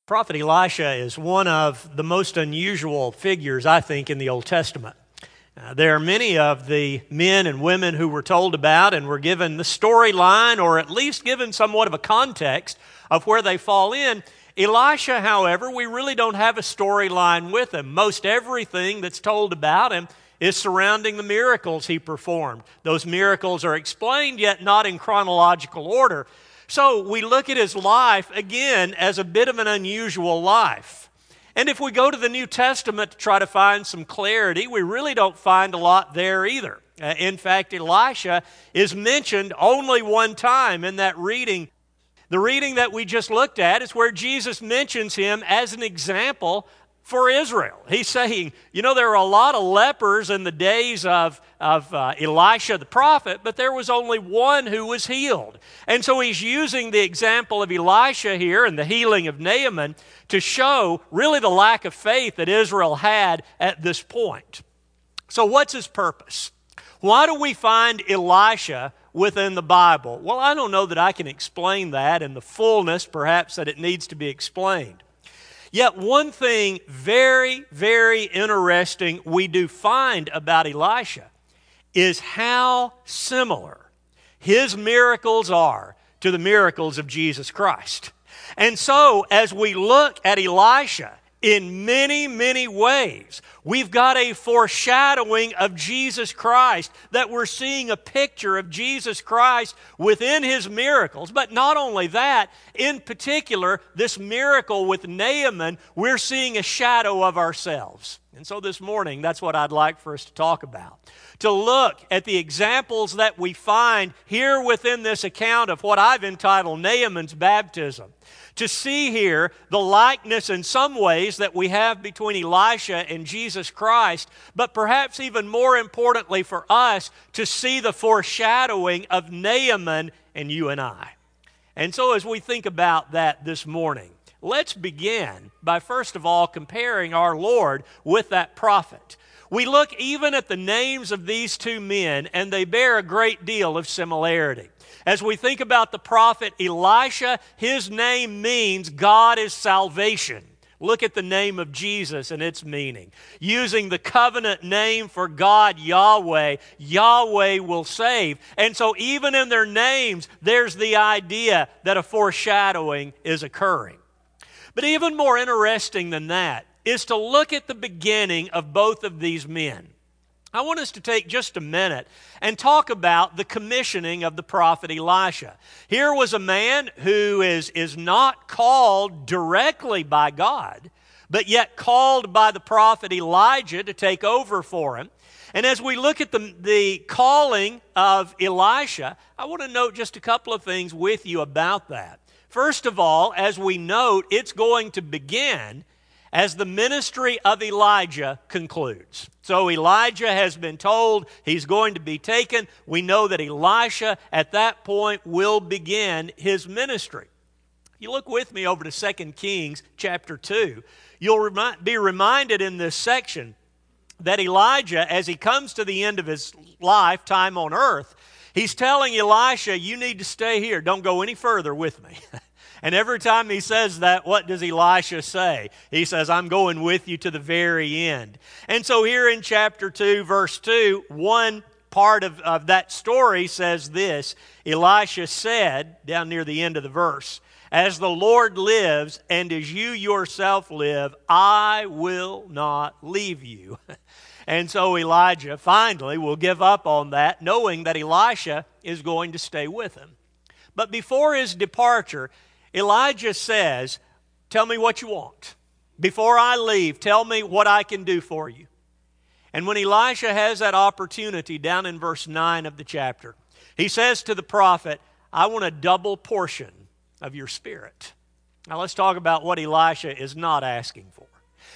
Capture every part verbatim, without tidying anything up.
Prophet Elisha is one of the most unusual figures, I think, in the Old Testament. Uh, there are many of the men and women who were told about and were given the storyline, or at least given somewhat of a context of where they fall in. Elisha, however, we really don't have a storyline with him. Most everything that's told about him is surrounding the miracles he performed. Those miracles are explained, yet not in chronological order. So we look at his life, again, as a bit of an unusual life. And if we go to the New Testament to try to find some clarity, we really don't find a lot there either. Uh, in fact, Elisha is mentioned only one time in that reading. The reading that we just looked at is where Jesus mentions him as an example for Israel. He's saying, you know, there were a lot of lepers in the days of, of uh, Elisha the prophet, but there was only one who was healed. And so he's using the example of Elisha here and the healing of Naaman to show really the lack of faith that Israel had at this point. So what's his purpose? Why do we find Elisha within the Bible? Well, I don't know that I can explain that in the fullness, perhaps, that it needs to be explained. Yet one thing very, very interesting we do find about Elisha is how similar his miracles are to the miracles of Jesus Christ. And so as we look at Elisha, in many, many ways, we've got a foreshadowing of Jesus Christ, that we're seeing a picture of Jesus Christ within his miracles. But not only that, in particular, this miracle with Naaman, we're seeing a shadow of ourselves. And so this morning, that's what I'd like for us to talk about. To look at the examples that we find here within this account of what I've entitled Naaman's baptism. To see here the likeness in some ways that we have between Elisha and Jesus Christ, but perhaps even more importantly for us, to see the foreshadowing of Naaman and you and I. And so as we think about that this morning, let's begin by first of all comparing our Lord with that prophet. We look even at the names of these two men, and they bear a great deal of similarity. As we think about the prophet Elisha, his name means God is salvation. Look at the name of Jesus and its meaning. Using the covenant name for God, Yahweh, Yahweh will save. And so even in their names, there's the idea that a foreshadowing is occurring. But even more interesting than that is to look at the beginning of both of these men. I want us to take just a minute and talk about the commissioning of the prophet Elisha. Here was a man who is, is not called directly by God, but yet called by the prophet Elijah to take over for him. And as we look at the, the calling of Elisha, I want to note just a couple of things with you about that. First of all, as we note, it's going to begin as the ministry of Elijah concludes. So Elijah has been told he's going to be taken. We know that Elisha at that point will begin his ministry. You look with me over to Second Kings chapter two. You'll remi- be reminded in this section that Elijah, as he comes to the end of his lifetime on earth, he's telling Elisha, you need to stay here. Don't go any further with me. And every time he says that, what does Elisha say? He says, I'm going with you to the very end. And so here in chapter two, verse two, one part of, of that story says this. Elisha said, down near the end of the verse, as the Lord lives and as you yourself live, I will not leave you. And so Elijah finally will give up on that, knowing that Elisha is going to stay with him. But before his departure, Elijah says, tell me what you want. Before I leave, tell me what I can do for you. And when Elisha has that opportunity down in verse nine of the chapter, he says to the prophet, I want a double portion of your spirit. Now let's talk about what Elisha is not asking for.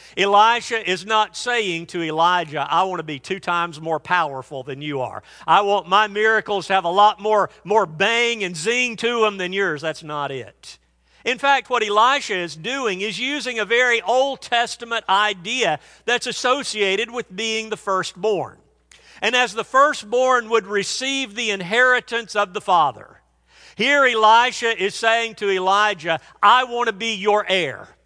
Elisha is not saying to Elijah, I want to be two times more powerful than you are. I want my miracles to have a lot more, more bang and zing to them than yours. That's not it. In fact, what Elisha is doing is using a very Old Testament idea that's associated with being the firstborn. And as the firstborn would receive the inheritance of the father, here Elisha is saying to Elijah, I want to be your heir.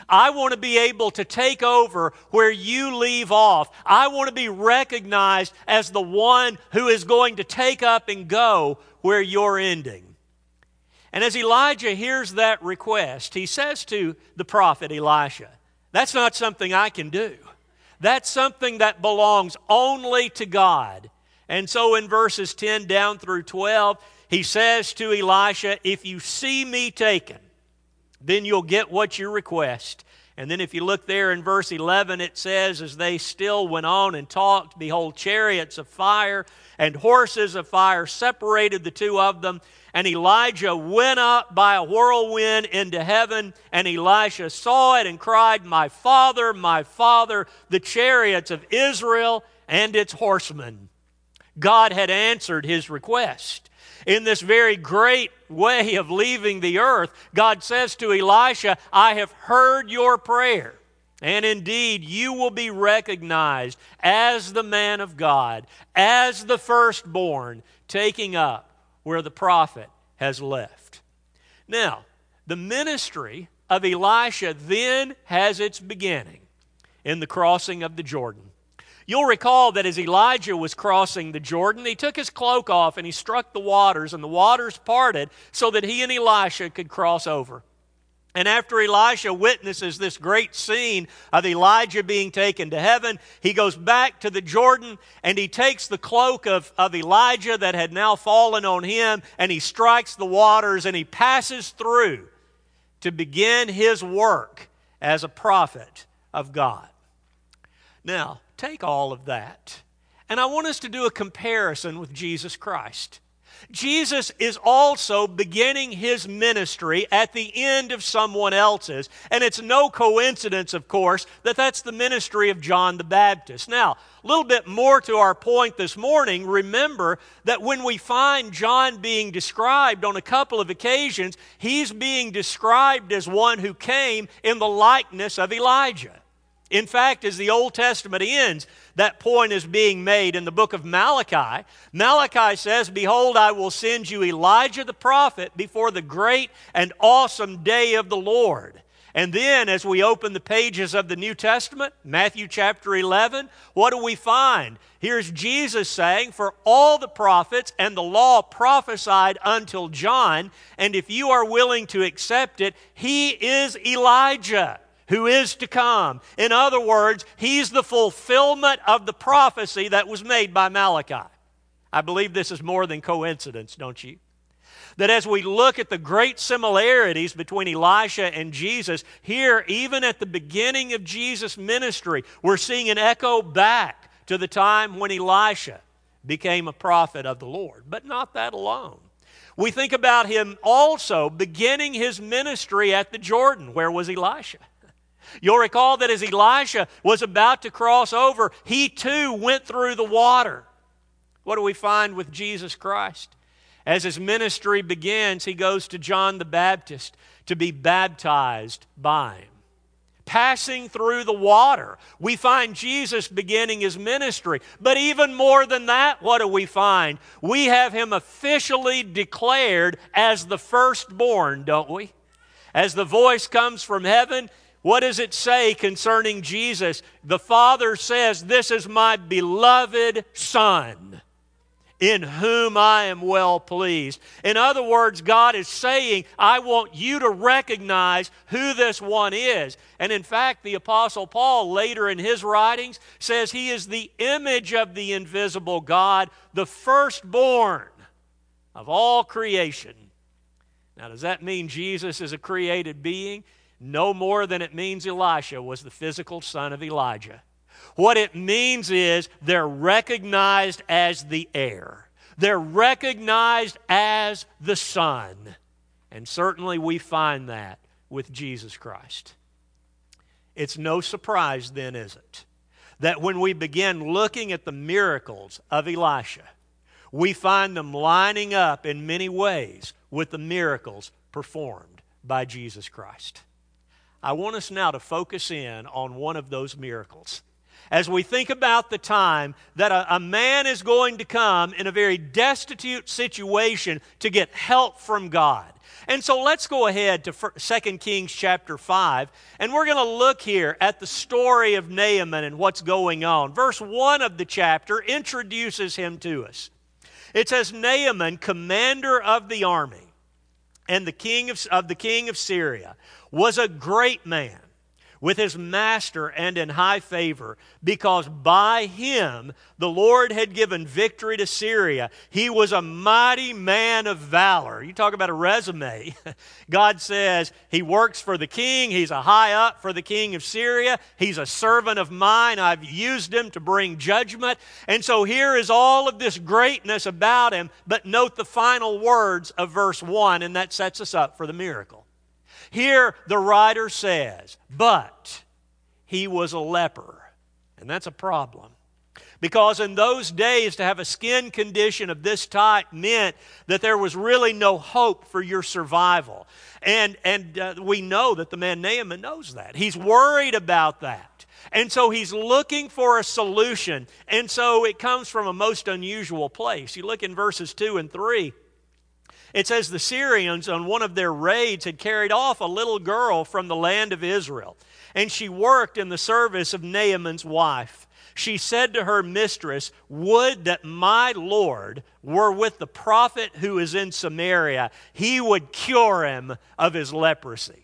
I want to be able to take over where you leave off. I want to be recognized as the one who is going to take up and go where you're ending. And as Elijah hears that request, he says to the prophet Elisha, that's not something I can do. That's something that belongs only to God. And so in verses ten down through twelve, he says to Elisha, if you see me taken, then you'll get what you request. And then if you look there in verse eleven, it says, as they still went on and talked, behold, chariots of fire and horses of fire separated the two of them. And Elijah went up by a whirlwind into heaven, and Elisha saw it and cried, my father, my father, the chariots of Israel and its horsemen. God had answered his request. In this very great way of leaving the earth, God says to Elisha, I have heard your prayer, and indeed you will be recognized as the man of God, as the firstborn, taking up where the prophet has left. Now, the ministry of Elisha then has its beginning in the crossing of the Jordan. You'll recall that as Elijah was crossing the Jordan, he took his cloak off and he struck the waters, and the waters parted so that he and Elisha could cross over. And after Elisha witnesses this great scene of Elijah being taken to heaven, he goes back to the Jordan and he takes the cloak of, of Elijah that had now fallen on him, and he strikes the waters and he passes through to begin his work as a prophet of God. Now, take all of that, and I want us to do a comparison with Jesus Christ. Jesus is also beginning his ministry at the end of someone else's, and it's no coincidence, of course, that that's the ministry of John the Baptist. Now, a little bit more to our point this morning, remember that when we find John being described on a couple of occasions, he's being described as one who came in the likeness of Elijah. In fact, as the Old Testament ends, that point is being made in the book of Malachi. Malachi says, behold, I will send you Elijah the prophet before the great and awesome day of the Lord. And then as we open the pages of the New Testament, Matthew chapter eleven, what do we find? Here's Jesus saying, for all the prophets and the law prophesied until John, and if you are willing to accept it, he is Elijah who is to come. In other words, he's the fulfillment of the prophecy that was made by Malachi. I believe this is more than coincidence, don't you? That as we look at the great similarities between Elisha and Jesus, here, even at the beginning of Jesus' ministry, we're seeing an echo back to the time when Elisha became a prophet of the Lord. But not that alone. We think about him also beginning his ministry at the Jordan. Where was Elisha? You'll recall that as Elisha was about to cross over, he too went through the water. What do we find with Jesus Christ? As his ministry begins, he goes to John the Baptist to be baptized by him. Passing through the water, we find Jesus beginning his ministry. But even more than that, what do we find? We have him officially declared as the firstborn, don't we? As the voice comes from heaven, what does it say concerning Jesus? The Father says, this is my beloved Son, in whom I am well pleased. In other words, God is saying, I want you to recognize who this one is. And in fact, the Apostle Paul, later in his writings, says he is the image of the invisible God, the firstborn of all creation. Now, does that mean Jesus is a created being? No more than it means Elisha was the physical son of Elijah. What it means is they're recognized as the heir. They're recognized as the son. And certainly we find that with Jesus Christ. It's no surprise then, is it, that when we begin looking at the miracles of Elisha, we find them lining up in many ways with the miracles performed by Jesus Christ. I want us now to focus in on one of those miracles. as we think about the time that a, a man is going to come in a very destitute situation to get help from God. And so let's go ahead to Second Kings chapter five, and we're going to look here at the story of Naaman and what's going on. Verse one of the chapter introduces him to us. It says, Naaman, commander of the army, and the king of, of the king of Syria, was a great man with his master and in high favor, because by him the Lord had given victory to Syria. He was a mighty man of valor. You talk about a resume. God says he works for the king. He's a high up for the king of Syria. He's a servant of mine. I've used him to bring judgment. And so here is all of this greatness about him. But note the final words of verse one, and that sets us up for the miracle. Here the writer says, but he was a leper. And that's a problem. Because in those days, to have a skin condition of this type meant that there was really no hope for your survival. And, and uh, we know that the man Naaman knows that. He's worried about that. And so he's looking for a solution. And so it comes from a most unusual place. You look in verses two and three. It says the Syrians on one of their raids had carried off a little girl from the land of Israel, and she worked in the service of Naaman's wife. She said to her mistress, would that my Lord were with the prophet who is in Samaria. He would cure him of his leprosy.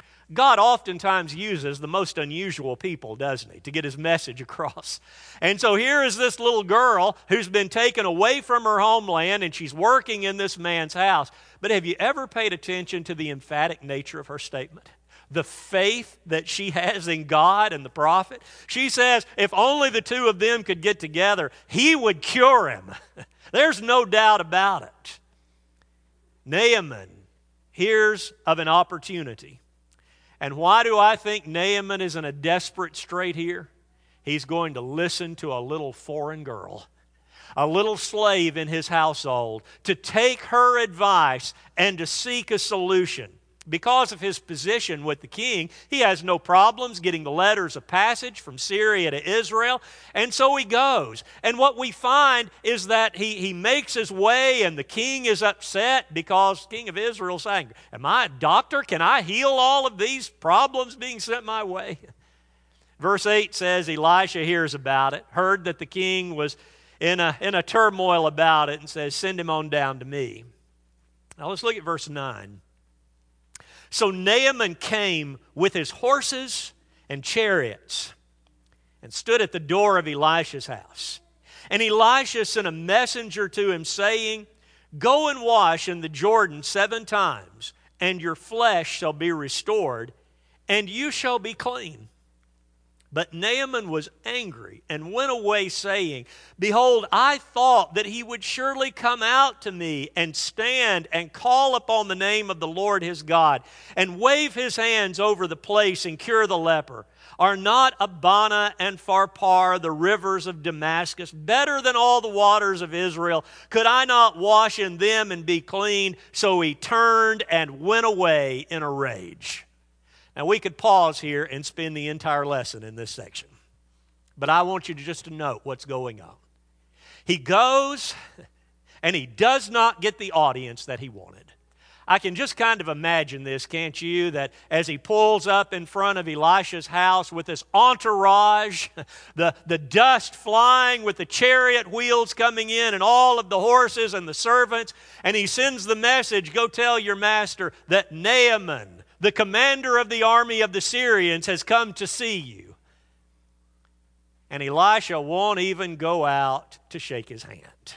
God oftentimes uses the most unusual people, doesn't he, to get his message across. And so here is this little girl who's been taken away from her homeland, and she's working in this man's house. But have you ever paid attention to the emphatic nature of her statement? The faith that she has in God and the prophet. She says, if only the two of them could get together, he would cure him. There's no doubt about it. Naaman hears of an opportunity. And why do I think Naaman is in a desperate strait here? He's going to listen to a little foreign girl, a little slave in his household, to take her advice and to seek a solution. Because of his position with the king, he has no problems getting the letters of passage from Syria to Israel. And so he goes. And what we find is that he, he makes his way, and the king is upset because the king of Israel is saying, am I a doctor? Can I heal all of these problems being sent my way? Verse eight says Elisha hears about it, heard that the king was in a, in a turmoil about it, and says, send him on down to me. Now let's look at verse nine. So Naaman came with his horses and chariots and stood at the door of Elisha's house. And Elisha sent a messenger to him saying, go and wash in the Jordan seven times, and your flesh shall be restored, and you shall be clean. But Naaman was angry and went away saying, behold, I thought that he would surely come out to me and stand and call upon the name of the Lord his God and wave his hands over the place and cure the leper. Are not Abana and Pharpar, the rivers of Damascus, better than all the waters of Israel? Could I not wash in them and be clean? So he turned and went away in a rage. Now, we could pause here and spend the entire lesson in this section. But I want you to just to note what's going on. He goes, and he does not get the audience that he wanted. I can just kind of imagine this, can't you? That as he pulls up in front of Elisha's house with this entourage, the, the dust flying with the chariot wheels coming in and all of the horses and the servants, and he sends the message, go tell your master that Naaman, the commander of the army of the Syrians, has come to see you. And Elisha won't even go out to shake his hand.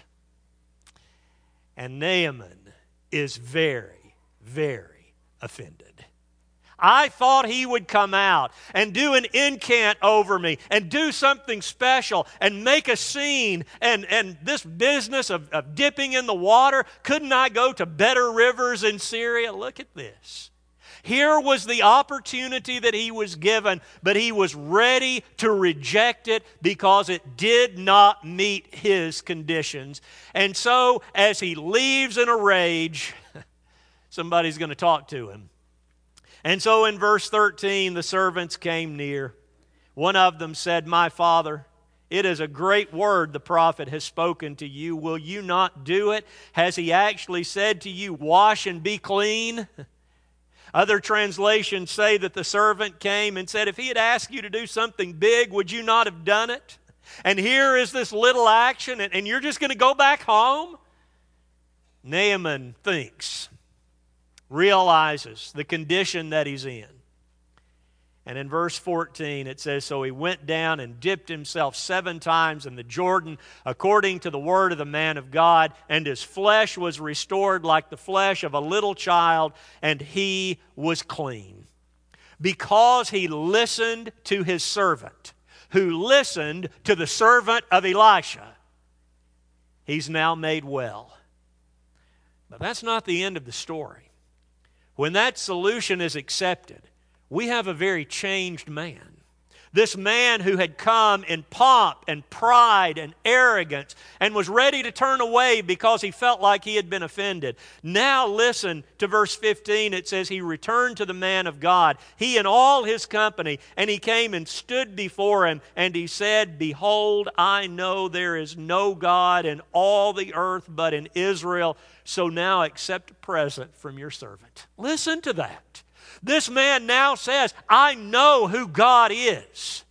And Naaman is very, very offended. I thought he would come out and do an incant over me and do something special and make a scene. And, and this business of, of dipping in the water, couldn't I go to better rivers in Syria? Look at this. Here was the opportunity that he was given, but he was ready to reject it because it did not meet his conditions. And so, as he leaves in a rage, somebody's going to talk to him. And so in verse thirteen, the servants came near, One of them said, "My father, it is a great word the prophet has spoken to you. Will you not do it? Has he actually said to you, 'Wash and be clean'?" Other translations say that the servant came and said, "If he had asked you to do something big, would you not have done it? And here is this little action, and, and you're just going to go back home?" Naaman thinks, realizes the condition that he's in. And in verse fourteen it says, "So he went down and dipped himself seven times in the Jordan according to the word of the man of God, and his flesh was restored like the flesh of a little child, and he was clean." Because he listened to his servant, who listened to the servant of Elisha, he's now made well. But that's not the end of the story. When that solution is accepted, we have a very changed man. This man who had come in pomp and pride and arrogance and was ready to turn away because he felt like he had been offended. Now listen to verse fifteen. It says, "He returned to the man of God, he and all his company, and he came and stood before him, and he said, 'Behold, I know there is no God in all the earth but in Israel. So now accept a present from your servant.'" Listen to that. This man now says, "I know who God is."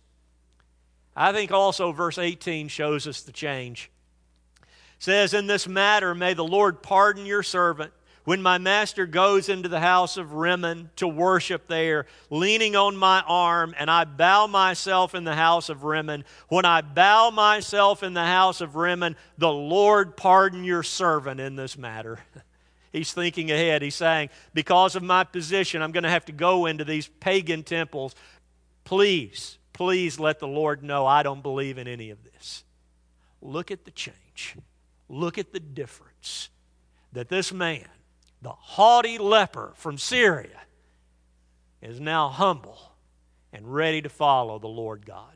I think also verse eighteen shows us the change. It says, "In this matter may the Lord pardon your servant when my master goes into the house of Rimmon to worship there, leaning on my arm, and I bow myself in the house of Rimmon. When I bow myself in the house of Rimmon, the Lord pardon your servant in this matter." He's thinking ahead. He's saying, because of my position, I'm going to have to go into these pagan temples. Please, please let the Lord know I don't believe in any of this. Look at the change. Look at the difference. That this man, the haughty leper from Syria, is now humble and ready to follow the Lord God.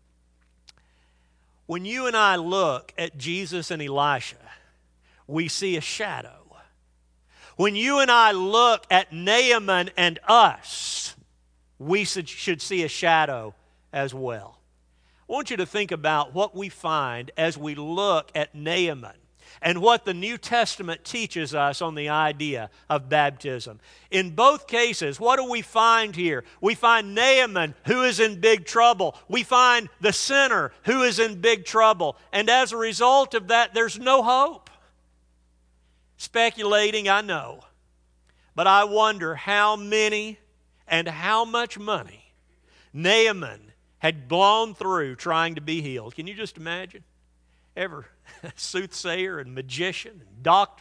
When you and I look at Jesus and Elisha, we see a shadow. When you and I look at Naaman and us, we should see a shadow as well. I want you to think about what we find as we look at Naaman and what the New Testament teaches us on the idea of baptism. In both cases, what do we find here? We find Naaman, who is in big trouble. We find the sinner who is in big trouble. And as a result of that, there's no hope. Speculating, I know. But I wonder how many and how much money Naaman had blown through trying to be healed. Can you just imagine? Every soothsayer and magician and doctor.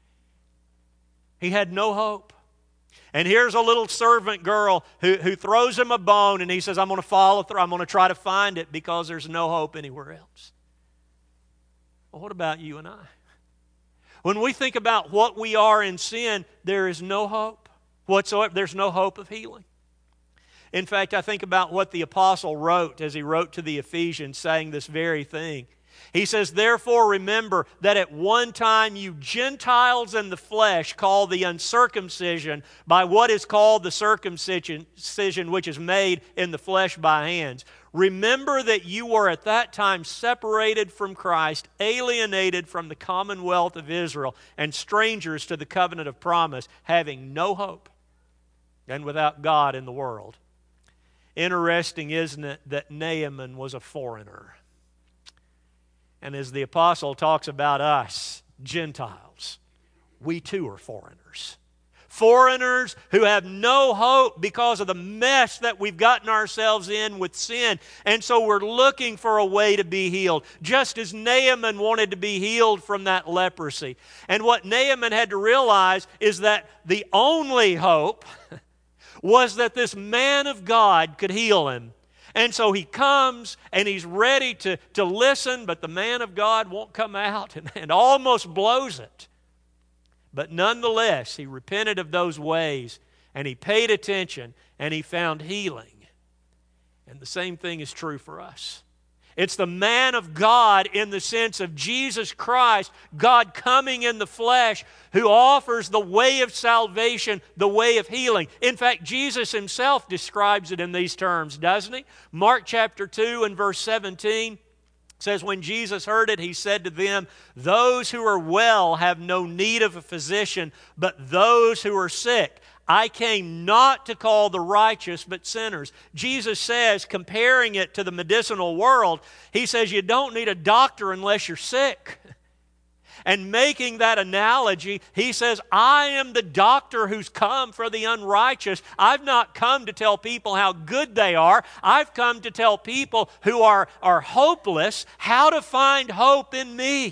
He had no hope. And here's a little servant girl who, who throws him a bone, and he says, "I'm going to follow through. I'm going to try to find it because there's no hope anywhere else." Well, what about you and I? When we think about what we are in sin, there is no hope whatsoever. There's no hope of healing. In fact, I think about what the apostle wrote as he wrote to the Ephesians, saying this very thing. He says, "Therefore remember that at one time you Gentiles in the flesh, called the uncircumcision by what is called the circumcision, which is made in the flesh by hands. Remember that you were at that time separated from Christ, alienated from the commonwealth of Israel, and strangers to the covenant of promise, having no hope and without God in the world." Interesting, isn't it, that Naaman was a foreigner. And as the apostle talks about us, Gentiles, we too are foreigners. Foreigners who have no hope because of the mess that we've gotten ourselves in with sin. And so we're looking for a way to be healed, just as Naaman wanted to be healed from that leprosy. And what Naaman had to realize is that the only hope was that this man of God could heal him. And so he comes and he's ready to, to listen, but the man of God won't come out and, and almost blows it. But nonetheless, he repented of those ways and he paid attention and he found healing. And the same thing is true for us. It's the man of God in the sense of Jesus Christ, God coming in the flesh, who offers the way of salvation, the way of healing. In fact, Jesus himself describes it in these terms, doesn't he? Mark chapter two and verse seventeen says, when Jesus heard it, he said to them, those who are well have no need of a physician, but those who are sick. I came not to call the righteous, but sinners. Jesus says, comparing it to the medicinal world, he says you don't need a doctor unless you're sick. And making that analogy, he says, I am the doctor who's come for the unrighteous. I've not come to tell people how good they are. I've come to tell people who are, are hopeless how to find hope in me.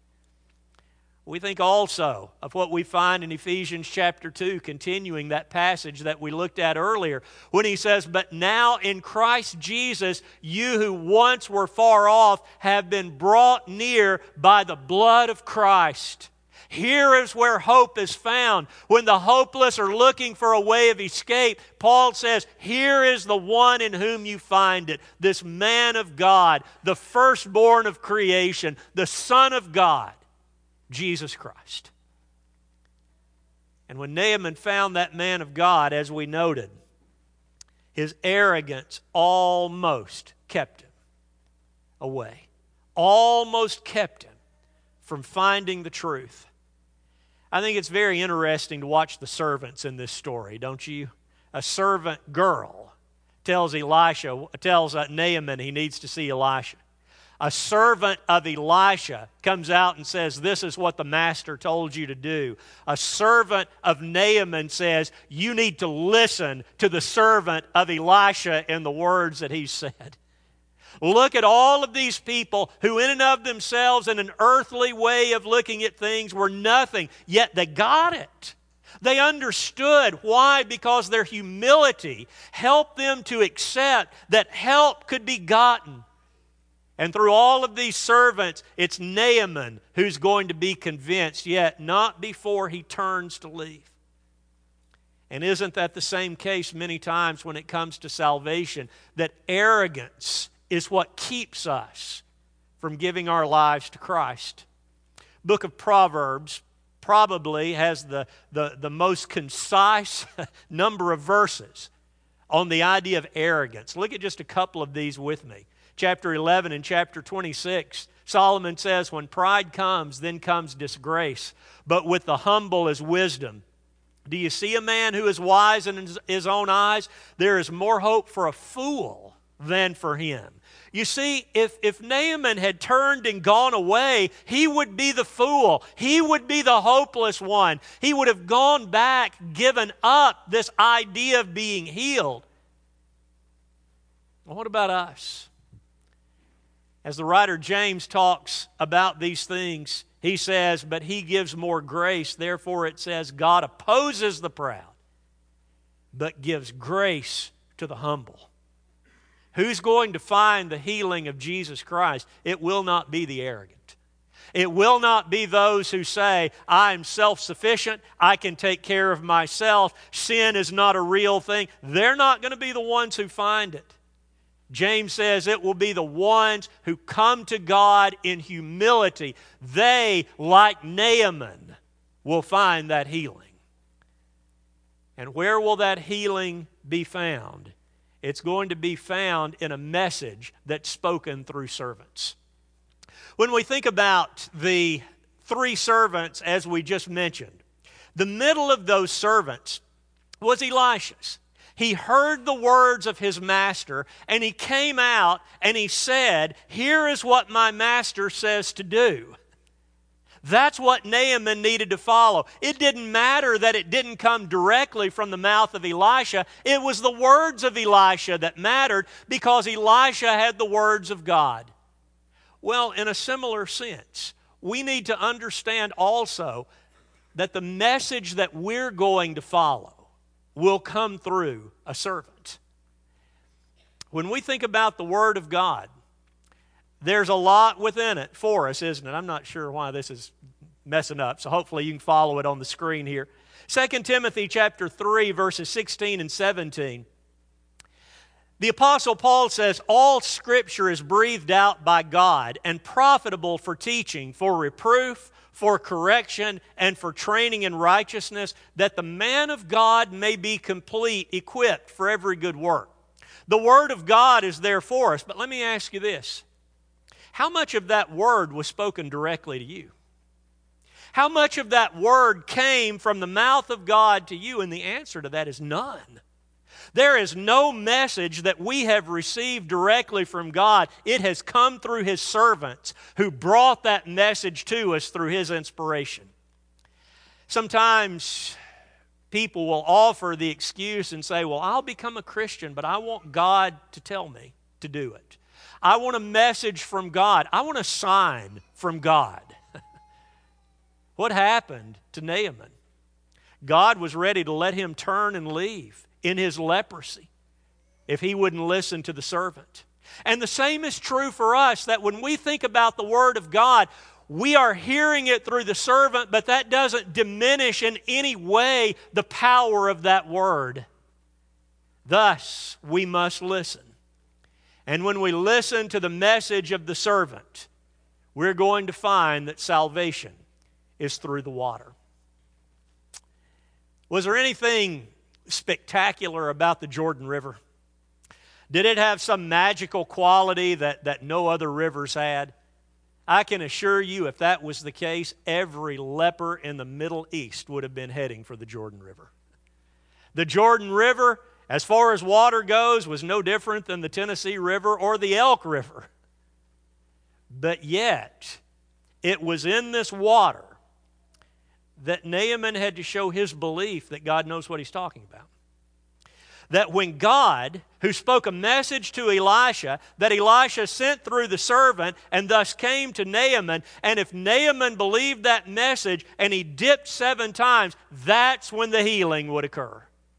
We think also of what we find in Ephesians chapter two, continuing that passage that we looked at earlier, when he says, but now in Christ Jesus, you who once were far off have been brought near by the blood of Christ. Here is where hope is found. When the hopeless are looking for a way of escape, Paul says, here is the one in whom you find it, this man of God, the firstborn of creation, the Son of God, Jesus Christ. And when Naaman found that man of God, as we noted, his arrogance almost kept him away. Almost kept him from finding the truth. I think it's very interesting to watch the servants in this story, don't you? A servant girl tells Elisha, tells Naaman he needs to see Elisha. A servant of Elisha comes out and says, this is what the master told you to do. A servant of Naaman says, you need to listen to the servant of Elisha in the words that he said. Look at all of these people who in and of themselves in an earthly way of looking at things were nothing, yet they got it. They understood. Why? Because their humility helped them to accept that help could be gotten. And through all of these servants, it's Naaman who's going to be convinced, yet not before he turns to leave. And isn't that the same case many times when it comes to salvation? That arrogance is what keeps us from giving our lives to Christ. Book of Proverbs probably has the, the, the most concise number of verses on the idea of arrogance. Look at just a couple of these with me. Chapter eleven and chapter twenty-six, Solomon says, when pride comes, then comes disgrace. But with the humble is wisdom. Do you see a man who is wise in his own eyes? There is more hope for a fool than for him. You see, if, if Naaman had turned and gone away, he would be the fool. He would be the hopeless one. He would have gone back, given up this idea of being healed. Well, what about us? As the writer James talks about these things, he says, but he gives more grace. Therefore it says, God opposes the proud, but gives grace to the humble. Who's going to find the healing of Jesus Christ? It will not be the arrogant. It will not be those who say, I am self-sufficient, I can take care of myself, sin is not a real thing. They're not going to be the ones who find it. James says it will be the ones who come to God in humility. They, like Naaman, will find that healing. And where will that healing be found? It's going to be found in a message that's spoken through servants. When we think about the three servants, as we just mentioned, the middle of those servants was Elisha's. He heard the words of his master, and he came out and he said, here is what my master says to do. That's what Naaman needed to follow. It didn't matter that it didn't come directly from the mouth of Elisha. It was the words of Elisha that mattered because Elisha had the words of God. Well, in a similar sense, we need to understand also that the message that we're going to follow will come through a servant. When we think about the Word of God, there's a lot within it for us, isn't it? I'm not sure why this is messing up, so hopefully you can follow it on the screen here. Second Timothy chapter three, verses sixteen and seventeen. The Apostle Paul says, all Scripture is breathed out by God and profitable for teaching, for reproof, for correction, and for training in righteousness, that the man of God may be complete, equipped for every good work. The Word of God is there for us, but let me ask you this. How much of that Word was spoken directly to you? How much of that Word came from the mouth of God to you? And the answer to that is none. There is no message that we have received directly from God. It has come through His servants who brought that message to us through His inspiration. Sometimes people will offer the excuse and say, well, I'll become a Christian, but I want God to tell me to do it. I want a message from God. I want a sign from God. What happened to Naaman? God was ready to let him turn and leave in his leprosy if he wouldn't listen to the servant. And the same is true for us, that when we think about the Word of God, we are hearing it through the servant, but that doesn't diminish in any way the power of that Word. Thus, we must listen. And when we listen to the message of the servant, we're going to find that salvation is through the water. Was there anything spectacular about the Jordan River? Did it have some magical quality that, that no other rivers had? I can assure you, if that was the case, every leper in the Middle East would have been heading for the Jordan River. The Jordan River, as far as water goes, was no different than the Tennessee River or the Elk River. But yet, it was in this water that Naaman had to show his belief that God knows what He's talking about. That when God, who spoke a message to Elisha, that Elisha sent through the servant and thus came to Naaman, and if Naaman believed that message and he dipped seven times, that's when the healing would occur.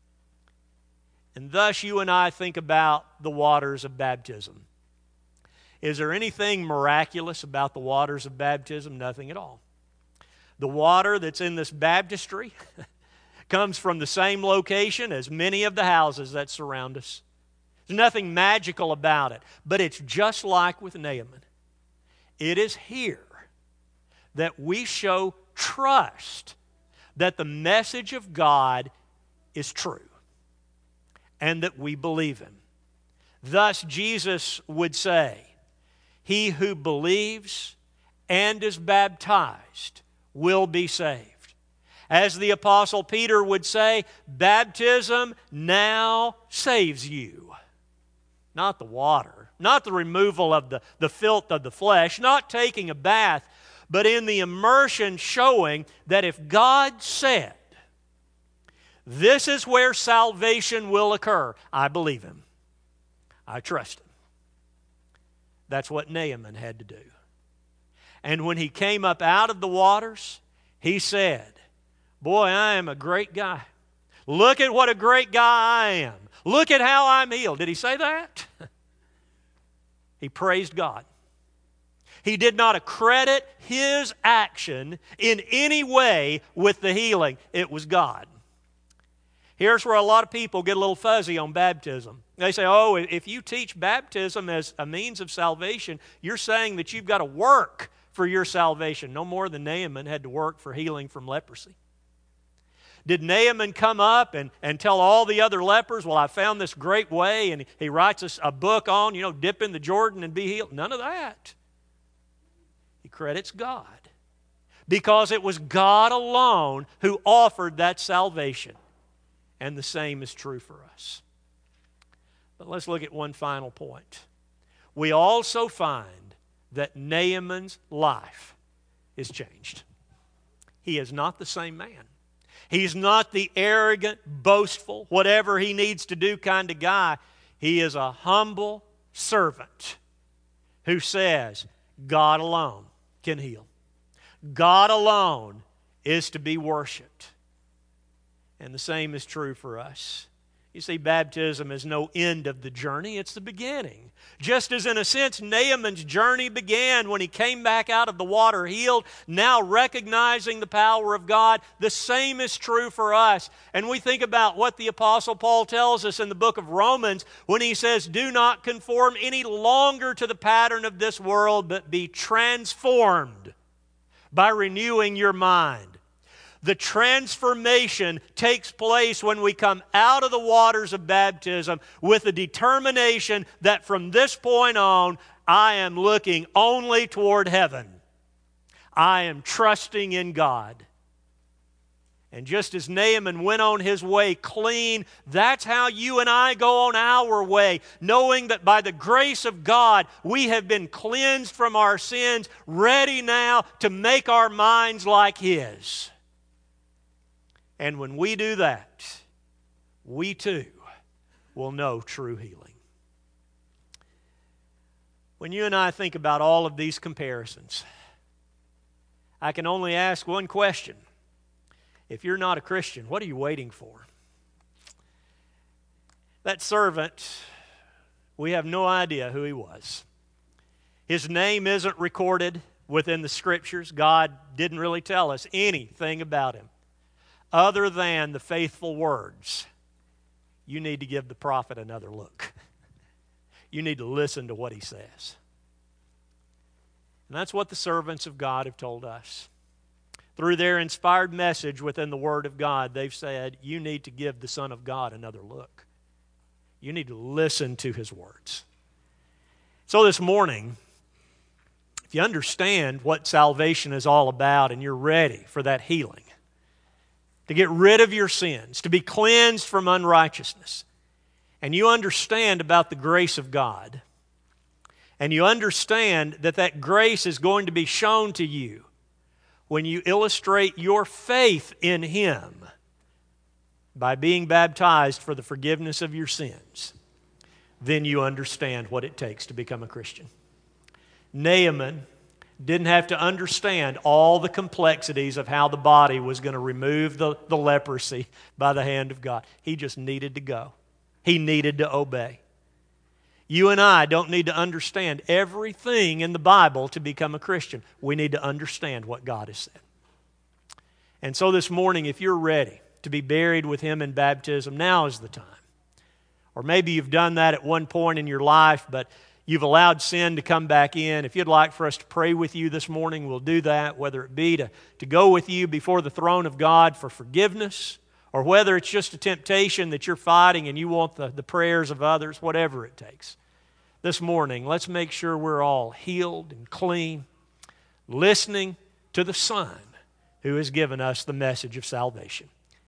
And thus you and I think about the waters of baptism. Is there anything miraculous about the waters of baptism? Nothing at all. The water that's in this baptistry comes from the same location as many of the houses that surround us. There's nothing magical about it, but it's just like with Naaman. It is here that we show trust that the message of God is true and that we believe Him. Thus, Jesus would say, "He who believes and is baptized will be saved." As the Apostle Peter would say, baptism now saves you. Not the water, not the removal of the, the filth of the flesh, not taking a bath, but in the immersion showing that if God said, this is where salvation will occur, I believe Him. I trust Him. That's what Naaman had to do. And when he came up out of the waters, he said, boy, I am a great guy. Look at what a great guy I am. Look at how I'm healed. Did he say that? He praised God. He did not accredit his action in any way with the healing. It was God. Here's where a lot of people get a little fuzzy on baptism. They say, oh, if you teach baptism as a means of salvation, you're saying that you've got to work for your salvation. No more than Naaman had to work for healing from leprosy. Did Naaman come up and, and tell all the other lepers, well, I found this great way, and he writes us a book on, you know, dip in the Jordan and be healed? None of that. He credits God. Because it was God alone who offered that salvation. And the same is true for us. But let's look at one final point. We also find that Naaman's life is changed. He is not the same man. He's not the arrogant, boastful, whatever he needs to do kind of guy. He is a humble servant who says, God alone can heal. God alone is to be worshiped. And the same is true for us. You see, baptism is no end of the journey, it's the beginning. Just as in a sense Naaman's journey began when he came back out of the water healed, now recognizing the power of God, the same is true for us. And we think about what the Apostle Paul tells us in the book of Romans when he says, do not conform any longer to the pattern of this world, but be transformed by renewing your mind. The transformation takes place when we come out of the waters of baptism with a determination that from this point on, I am looking only toward heaven. I am trusting in God. And just as Naaman went on his way clean, that's how you and I go on our way, knowing that by the grace of God, we have been cleansed from our sins, ready now to make our minds like His. And when we do that, we too will know true healing. When you and I think about all of these comparisons, I can only ask one question. If you're not a Christian, what are you waiting for? That servant, we have no idea who he was. His name isn't recorded within the Scriptures. God didn't really tell us anything about him, other than the faithful words, you need to give the prophet another look. You need to listen to what he says. And that's what the servants of God have told us. Through their inspired message within the Word of God, they've said, you need to give the Son of God another look. You need to listen to His words. So this morning, if you understand what salvation is all about and you're ready for that healing, to get rid of your sins, to be cleansed from unrighteousness, and you understand about the grace of God, and you understand that that grace is going to be shown to you when you illustrate your faith in Him by being baptized for the forgiveness of your sins, then you understand what it takes to become a Christian. Naaman didn't have to understand all the complexities of how the body was going to remove the, the leprosy by the hand of God. He just needed to go. He needed to obey. You and I don't need to understand everything in the Bible to become a Christian. We need to understand what God has said. And so this morning, if you're ready to be buried with Him in baptism, now is the time. Or maybe you've done that at one point in your life, but you've allowed sin to come back in. If you'd like for us to pray with you this morning, we'll do that, whether it be to, to go with you before the throne of God for forgiveness, or whether it's just a temptation that you're fighting and you want the, the prayers of others, whatever it takes. This morning, let's make sure we're all healed and clean, listening to the Son who has given us the message of salvation.